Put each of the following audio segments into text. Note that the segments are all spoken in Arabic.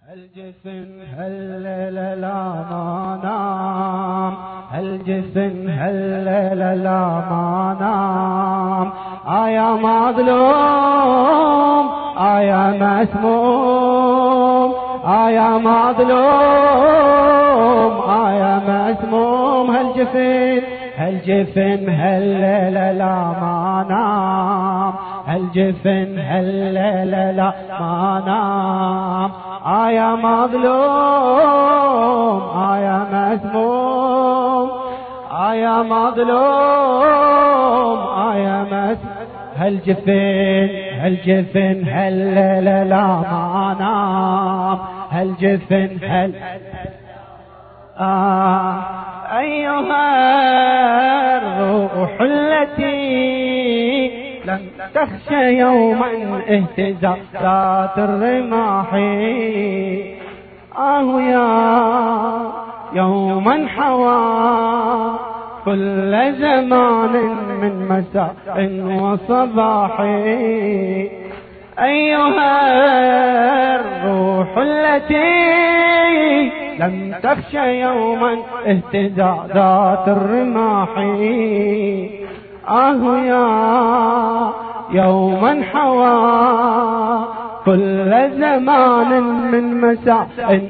الجفن هالليلة لا ما نام، الجفن هالليلة لا ما نام. يا مظلوم يا مسموم، يا مظلوم يا مسموم. هالجفن هالليلة لا ما نام، الجفن هالليلة لا ما نام. يا مظلوم يا مسموم، يا مظلوم يا مسموم. هالجفن هالليلة لا ما نام، هالجفن أيها الروح التي لم تخشى يوما اهتزازات الرماح. يا يوما حوى كل زمان من مساء وصباح. أيها الروح التي لم تخشى يوما اهتزازات الرماح. يا يوما حوى كل زمان من مساء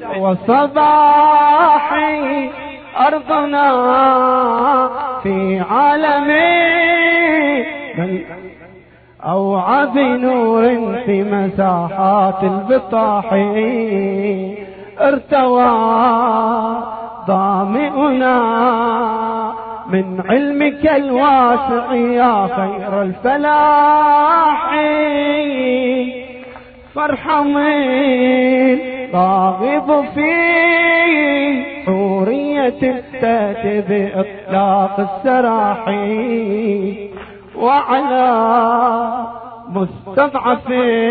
وصباح. أرضنا في عالمي أوعى بنور في مساحات البطاح. ارتوى ظامئنا من علمك الواسع يا خير الفلاح. فارحم راغب في حورية تأتي بإطلاق السراح. وعلى مستضعف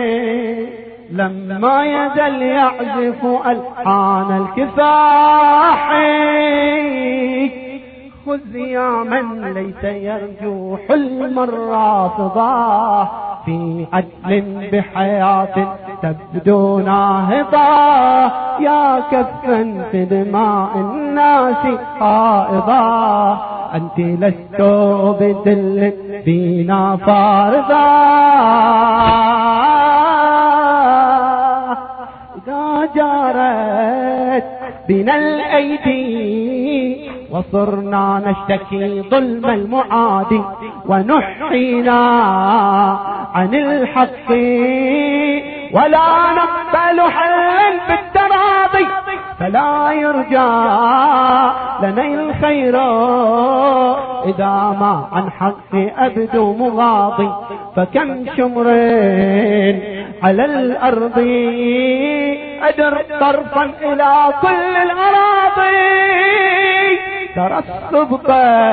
لما يزل يعزف ألحان الكفاح. خذ يا من ليس يرجو حلم الرافضة في عدل بحياة تبدو ناهضة. يا كفا في دماء الناس حائضة، أنت لست بدل فينا فارضة. إذا جارت بنا الأيدي وصرنا نشتكي ظلم المعادي، ونحينا عن الحق ولا نقبل حلا بالتراضي، فلا يرجى لنا الخير إذا ما عن حق أبدو مغاضي. فكم شمر على الأرض أدر طرفا إلى كل الأراضي. ترى الصدق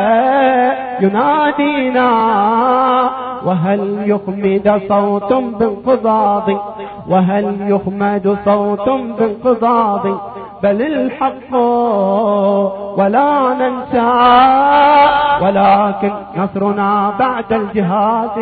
ينادينا وهل يخمد صوت بانقضاض، وهل يخمد صوت بانقضاض. بل الحق ولا ننسى ولكن نصرنا بعد الجهاد.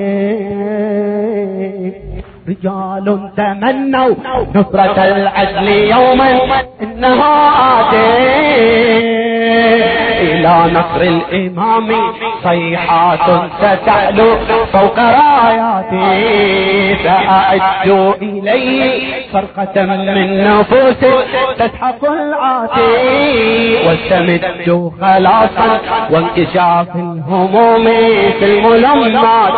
رجال تمنوا نصرة العدل يوما إنه آتي. إلى نصر الإمام صيحات ستعلو فوق راياتي. سأعد إليه فرقة من نفوس تسحق العاتي، واستمد خلاصا وانكشاف الهموم في الملمات.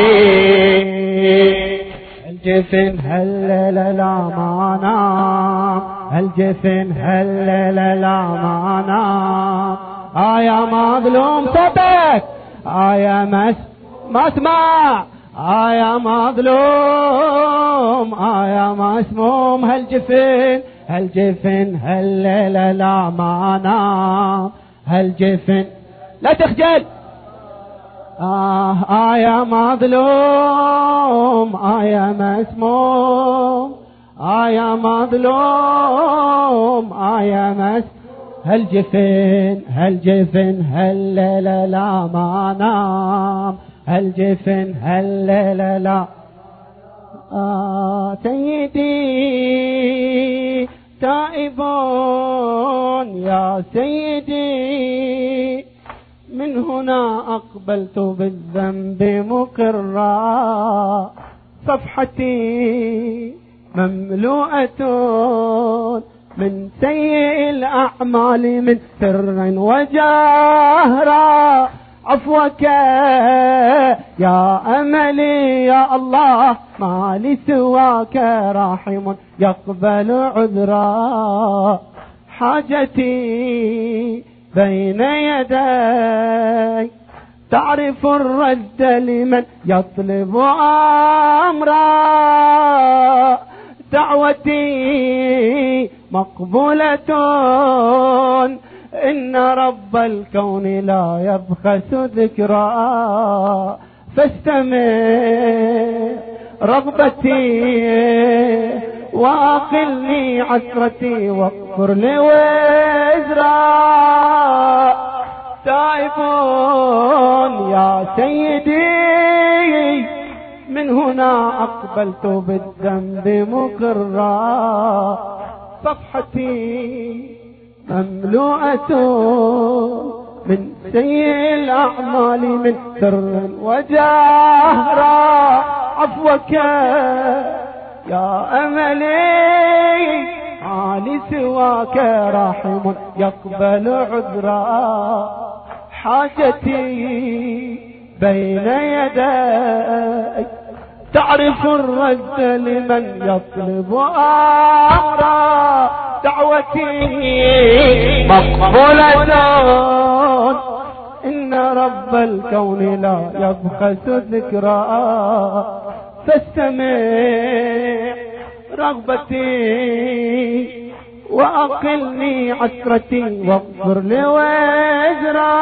الجفن هالليلة لا ما نام، الجفن هالليلة لا ما نام. يا مظلوم صدق يا مسمع، يا مظلوم يا مسموم. هالجفن هالليلة لا ما نام، هالجفن لا تخجل. يا مظلوم يا مسموم، يا مظلوم يا مسموم. هالجفن هالليلة لا ما نام، هالجفن هالليلة لا. سيدي تائب يا سيدي من هنا أقبلت بالذنب مقرا صفحتي مملوءة من سيء الأعمال من سر وجهرا عفوك يا أملي يا الله ما لي سواك راحم يقبل عذرا حاجتي بين يدي تعرف الرد لمن يطلب أمرا دعوتي مقبولة إن رب الكون لا يبخس ذكرا فاستمع رغبتي واقلني عسرتي واغفر لي وزرا تائب يا سيدي من هنا أقبلت بالذنب مقرا صفحتي مملوءة من سيء الأعمال من سر وجهرا عفوك يا أملي عالي سواك راحم يقبل عذرا حاجتي بين يدي تعرف الرد لمن يطلب أمرا دعوتي مقبولة إن رب الكون لا يبخس ذكرا فاستمع رغبتي وأقلني عسرتي واغفر لي وزرا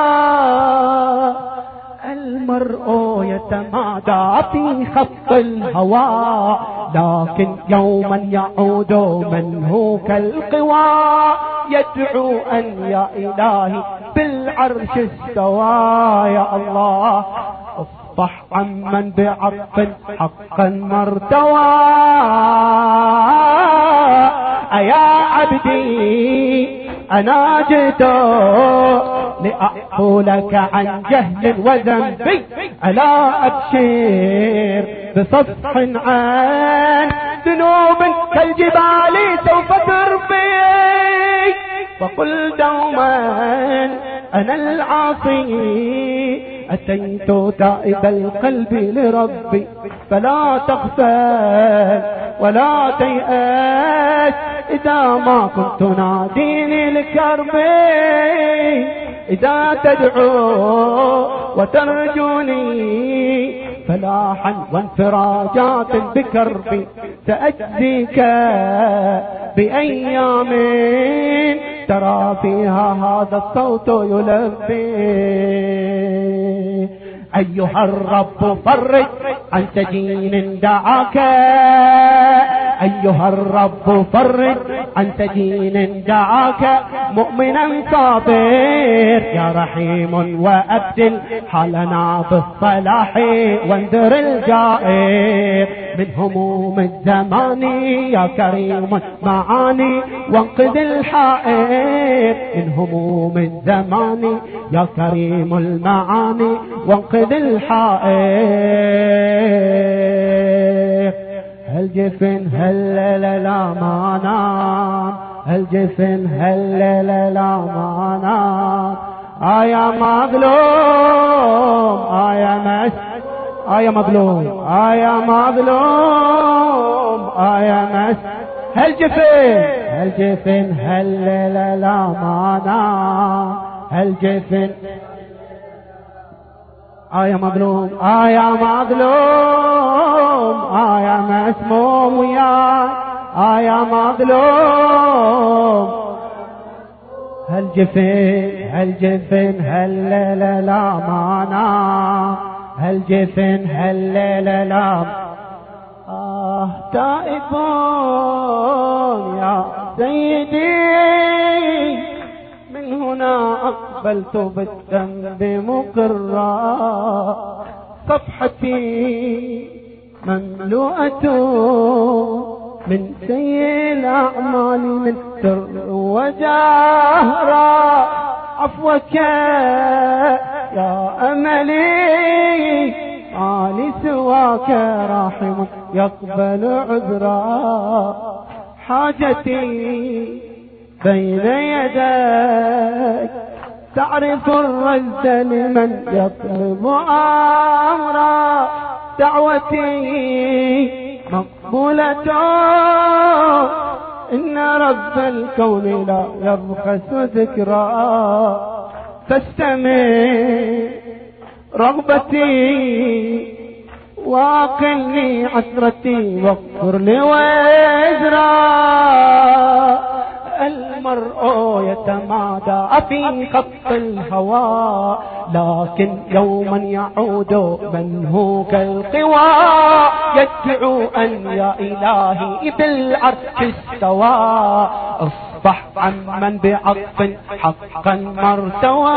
المرء يتمادى في خط الهوى لكن يوما يعود منه كالقوى يدعو أن يا إلهي بالعرش استوى يا الله اصفح عمن بعطف حقا مرتوى أيا عبدي أنا جئت لأعفو لك عن جهل وذنبي ألا أبشر بصفح عن ذنوب كالجبال سوف تربي وقل دوما أنا العاصي أتيت تائب القلب لربي فلا تغفل ولا تيأس إذا ما كنت ناديني لكربي إذا تدعو وترجوني فلاحا وانفراجات بكربي سأجزيك بأيام ترى فيها هذا الصوت يلبي أيها الرب فرج عن سجين دعاك أيها الرب فرج عن سجين دعاك مؤمنا صابر يا رحيم وأبدل حالنا بالصلاح وانذر الجائر من هموم الزمان يا كريم معاني وانقذ الحائر من هموم الزمان يا كريم المعاني وانقذ الحائر هالجفن هلل لا ما نام هالجفن هلل لا ما نام يا مظلوم يا مس يا مظلوم يا مظلوم يا مس هالجفن هلل لا ما نام هالجفن يا مظلوم يا مظلوم يا مسموم يا مظلوم هالجفن هلل لا مانا هالجفن هلل لا تائبون يا سيدي من هنا أقبلت بالذنب مقرا صفحتي مملوءة من سيء الأعمال من سر وجهرا، عفوك يا أملي ما لي سواك راحم يقبل عذرا، حاجتي بين يديك تعرف الرد لمن يطلب أمرا، دعوتي مقبولة إن رب الكون لا يبخس ذكرا، فاستمع رغبتي واقلني عثرتي واغفر لي وزرا، المرء يتمادى في خط الهوى لكن يوما يعود من هو كالقوى، يدعو أن يا إلهي بالعرش استوى، اصبح عمن بعطف حقا مرتوى،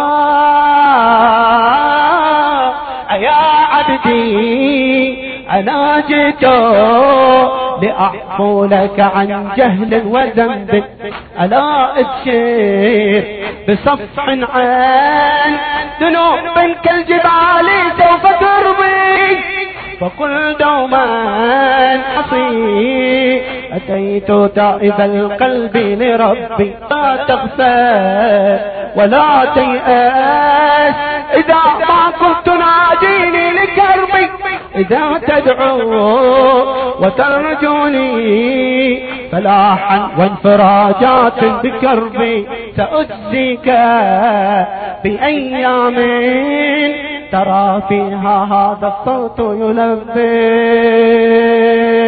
يا عبدي أنا جئت لأعفو لك عن جهل وذنب، ألا أبشر بصفح عن ذنوب كالجبال سوف ترضي، فقل دوما حصي أتيت تائب القلب لربي، لا تغفى ولا تيأس إذا ما كنت ناجيني لكربي، إذا تدعو وترجوني فلاحا وانفراجات بكربي، سأجزيك بأيام ترى فيها هذا الصوت يلبي،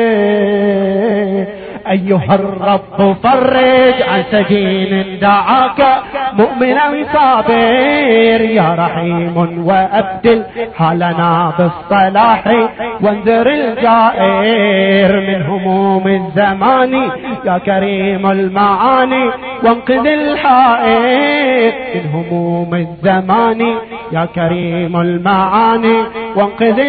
أيها الرب فرج عن سجين دعاك مؤمنا صابر، يا رحيم وأبدل حالنا بالصلاح وانذر الجائر من هموم الزمان، يا كريم المعاني وانقذ الحائر من هموم الزمان، يا كريم المعاني وانقذ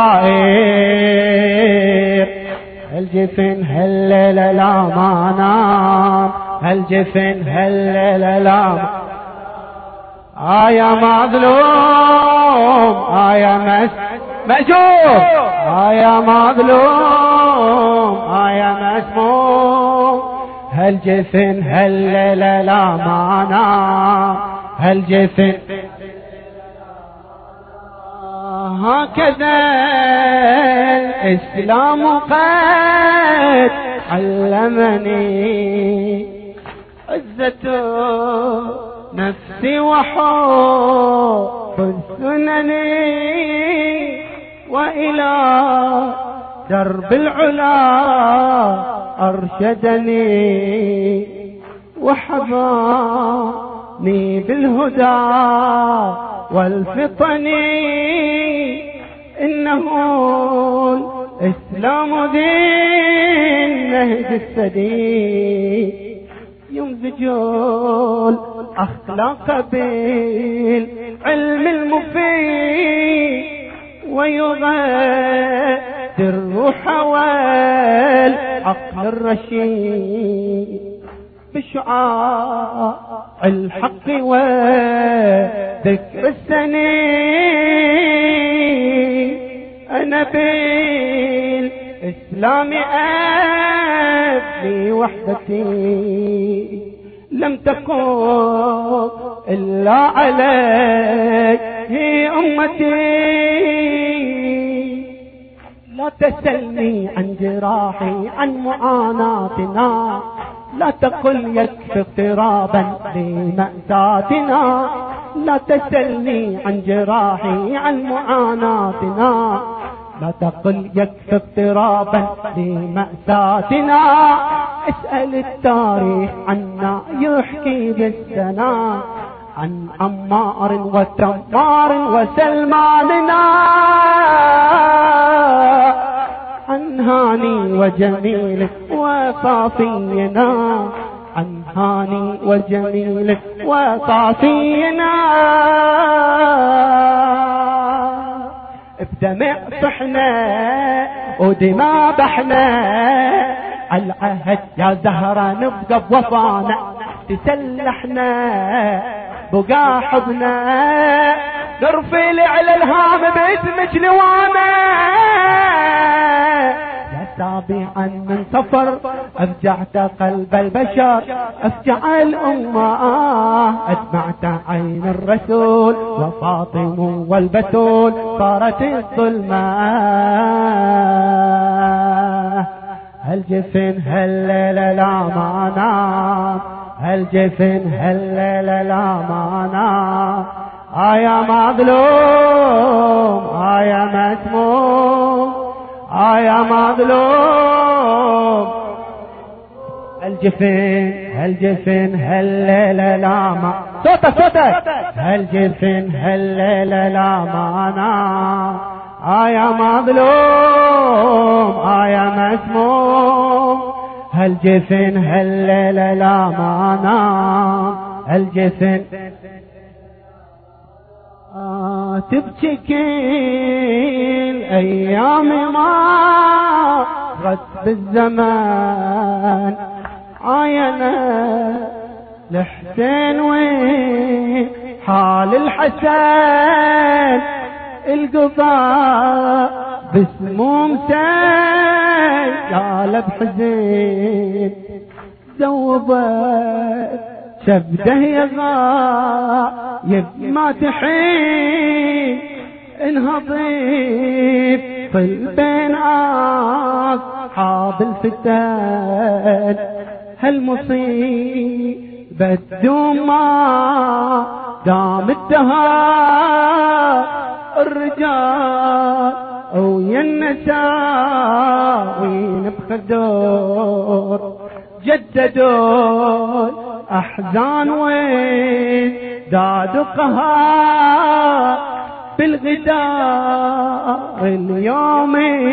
الحائر. الجفن هلل لا ما نام، الجفن هلل لا يا مظلوم يا مأجور يا مظلوم يا مسموم، هالجفن هلل لا ما نام، هالجفن هكذا الإسلام قد علمني عزة نفسي وحب السنن، وإلى درب العلا أرشدني وحباني بالهدى والفطن، إنه الإسلام دين نهج السديد، يمزج الأخلاق بالعلم المفيد، ويغذي الروح والعقل الرشيد، بشعاع الحق وذكر السنين، أنا بالإسلام أبني وحدتي، لم تكن إلا عليه أمتي، لا تسلني عن جراحي عن معاناتنا، لا تقل يكفي اضطرابا لمأساتنا، لا تسلني عن جراحي عن معاناتنا، لا تقل يكفي اضطرابا لمأساتنا، اسأل التاريخ عنا يحكي بالسنا، عن عمار وتمار وسلماننا، عن هاني وجميل وصافينا، عن هاني وجميل وصافينا، بدمع صحنا ودماء بحنا العهد يا زهرة نبقى بوفانا، تسلحنا بقى حبنا، نرفل على الهام باسمك لوانا، يا سابعا من سفر أفجعت قلب البشر، أفجع الأمة أدمعت عين الرسول، وفاطم والبتول صارت الظلمة، هالجفن هالليلة لا ما نام، هالجفن هالليلة لا ما نام، يا مظلوم يا مسموم يا مظلوم، هالجفن هالليلة لا ما صوتك هالجفن هالليلة لا ما نام، يا مظلوم يا مسموم، هالجفن هالليلة لا ما نام، هالجفن تبكي كل أيام ما غت بالزمان، عاينا الحسين وين حال الحسن، القضاء بسموم سيال بحزين، ذوبت شبده يغايب ما تحين، انهضيب طل بين أصحاب الفتن، هالمصيبة تدوم ما دام الدهر، الرجال ويا النساء وين بخدور، جددوا أحزان وين دادوا قهار، بالغدار اليوم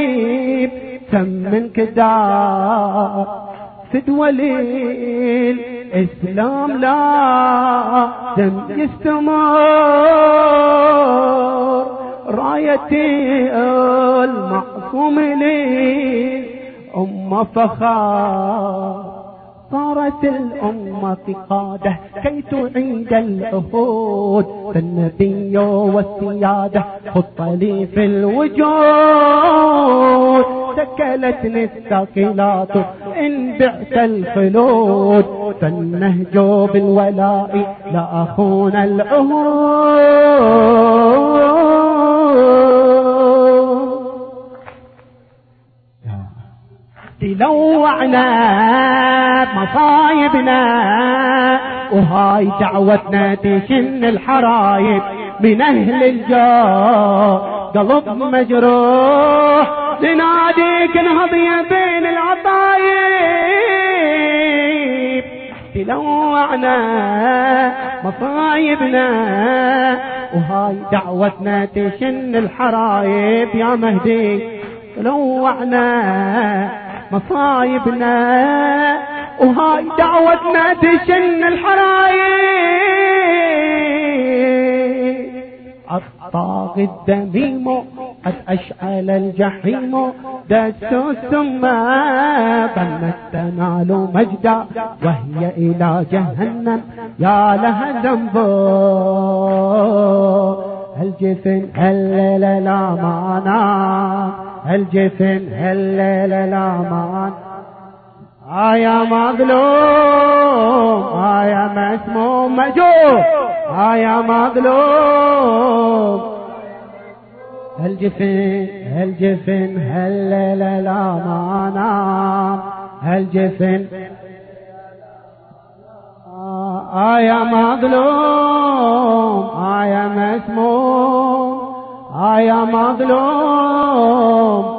تم انكدار، فدوى الإسلام لا دم يستمر، رايتي المعصوم لي أم فخار، صارت الأمة قادة كي تعيد العهود، فالنبي والسيادة خط لي في الوجود، سكلتني الثقيلات إن بعت الخلود، فالنهج بالولاء لا أخون العهود، تلوعنا بمصايبنا، وهاي دعوتنا تشن الحرايب، من أهل الجاه قلب مجروح، لناديك انهضي بين العطايب، تلوعنا مصايبنا، وهاي دعوتنا تشن الحرايب، يا مهدي تلوعنا مصايبنا، وهاي دعوتنا تشن الحرايب، الطاغي الدميم قد أشعل الجحيم، دسوا السم بل تنال مجدا، وهي إلى جهنم يا لها ذنب، الجفن هالليلة لا ما نام، الجفن هالليلة لا ما نام، يا مظلوم يا مسموم مجوب، يا مظلوم، هالجفن هالليلة لا ما نام، هالجفن يا مظلوم يا مسموم، يا مظلوم،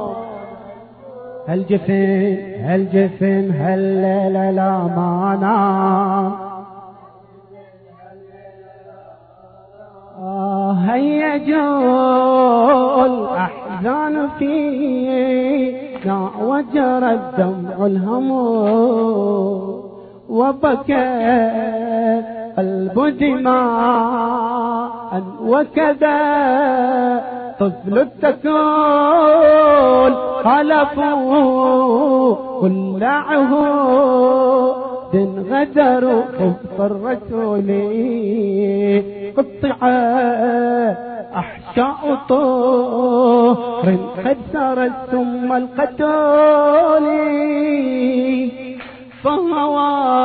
هالجفن هالليلة لا ما نام، هيا جول أحزان فينا، وجرى الدمع الهم، وبكى قلب دماء، وكذا طفل التكون خلفوا كل ضلعه دن غدر خف الرسول قطع أحشاء طهر قد سرت ثم القتول فهو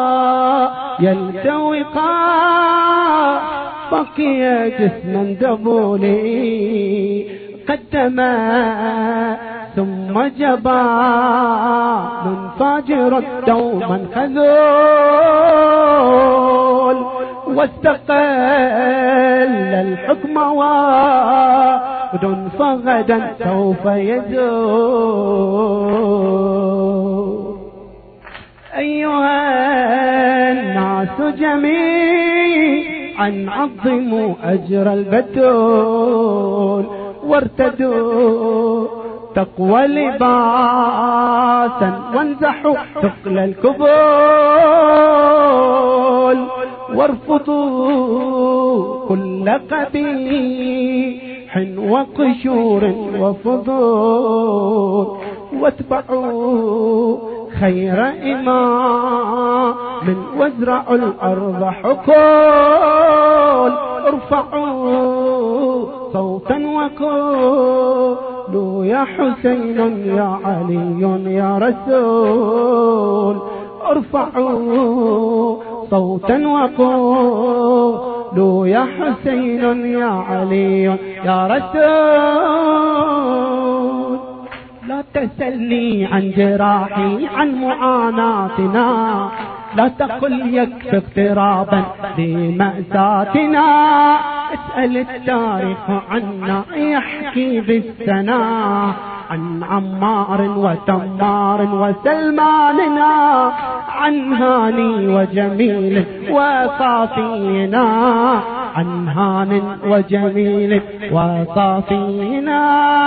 يلتوي بقي جسما دبولي قدما ثم جبا منفجر دوما خذول واستقل الحكم وعد فغدا سوف يزول أيها الناس جميعا عظموا أجر البتول وارتدوا تقوى لباسا وانزحوا ثقل الكبول وارفضوا كل قبيح وقشور وفضول واتبعوا خير إمام وازرعوا الأرض حقول ارفعوا صوتا وقولوا يا حسين يا علي يا رسول ارفعوا صوتا وقولوا يا حسين يا علي يا رسول لا تسألني عن جراحي عن معاناتنا لا تقل يكفي اقترابا لمأساتنا اسأل التاريخ عنا يحكي بالسنا عن عمار وتمار وسلماننا عن هاني وجميل وصافينا عن هان وجميل وصافينا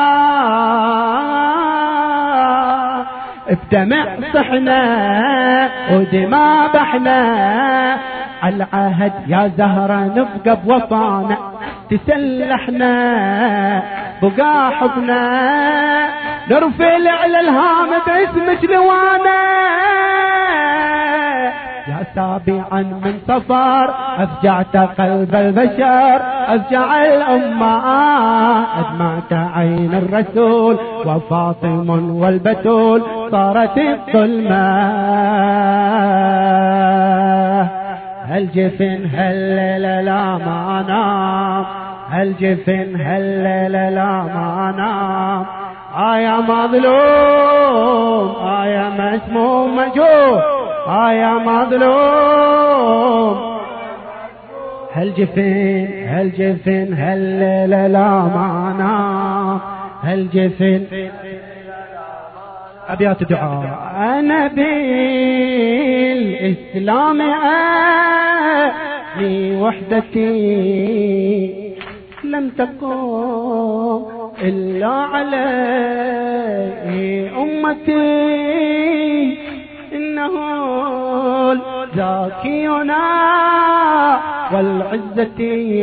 بدمع صحنا ودماء بحنا العهد يا زهرة نبقى بوطانا تسلحنا بقى حبنا نرفع على الهام باسمك لوانا يا سابعا من صفار أفجعت قلب البشر أفجع الأمة أدمعت عين الرسول وفاطم والبتول صارت الظلمة هالجفن هالليل لا ما نام هالجفن هالليل لا ما نام يا مظلوم يا مسموم مجوع يا مظلوم هالجفن هالليل لا ما نام هالجفن أبيات دعاء أنا بالإسلام أهلي وحدتي لم تقوم إلا عليه أمتي إنه الزاكينا والعزة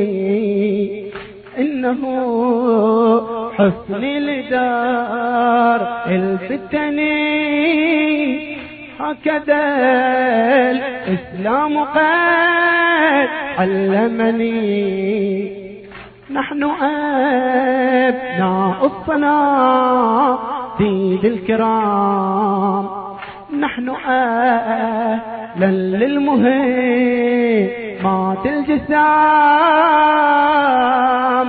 إنه حسن لدار الفتن هكذا الإسلام قد علمني نحن أبناء الصناديد الكرام نحن أهلا للمهمات الجسام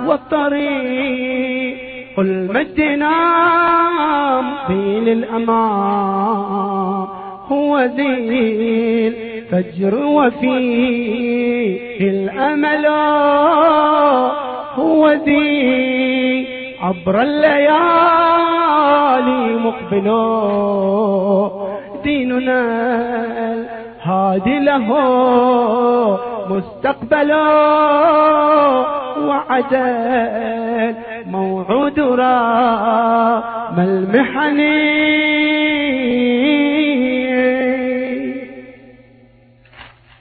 والطريق المجد نامضي للأمام هو ذي الفجر وفيه الأمل هو ذي عبر الليالي مقبل ديننا الهادي له مستقبل وعدل موعود رام المحن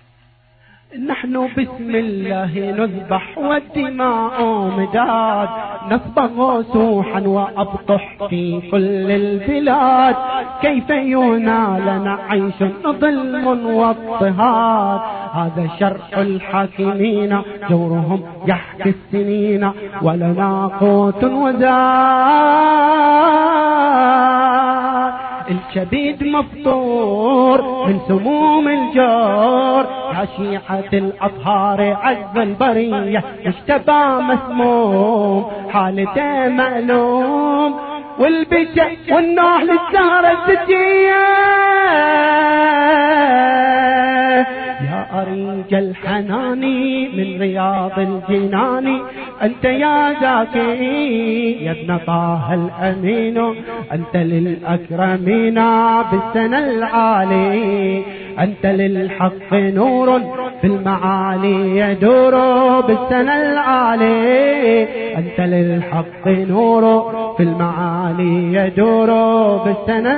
نحن بسم الله نذبح والدماء مداد نصبغ سوحا وأبطح في كل البلاد، كيف ينالنا عيش ظلم واضطهاد. هذا شرع الحاكمين جورهم يحكي السنين، ولنا قوت وزاد. الكبد مفطور من سموم الجور، يا شيعة الأطهار عز البرية، مجتبى مسموم حالته مألوم، والبشع والنوح للزهرة الزكية. يا أريج الحنان من رياض الجنان، أنت يا زاكي يا ابن طه الأمين، أنت للأكرمين بالسنة العالي، أنت للحق نور في المعالي يدور بالسنة العالي، أنت للحق نور في المعالي يدور بالسنة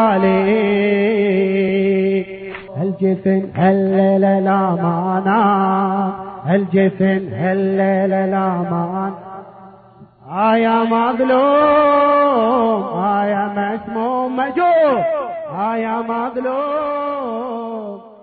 العالي. الجفن هلل لا مانا، الجفن هلل لا مانا، يا مظلوم يا مسموم مجوب، يا مظلوم